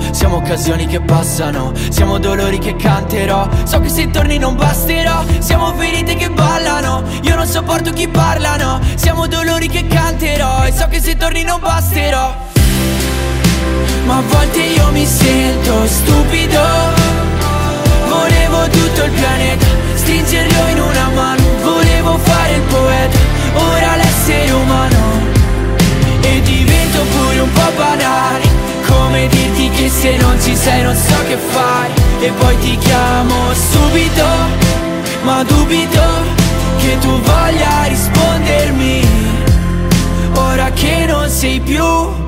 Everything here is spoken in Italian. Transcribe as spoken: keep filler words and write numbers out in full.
siamo occasioni che passano, siamo dolori che canterò. So che se torni non basterò, siamo ferite che ballano, io non sopporto chi parlano. Siamo dolori che canterò e so che se torni non basterò. Ma a volte io mi sento stupido, volevo tutto il pianeta, stringerlo in una mano, volevo fare il poeta, ora l'essere umano. E divento pure un po' banale, come dirti che se non ci sei non so che fai. E poi ti chiamo subito, ma dubito che tu voglia rispondermi, ora che non sei più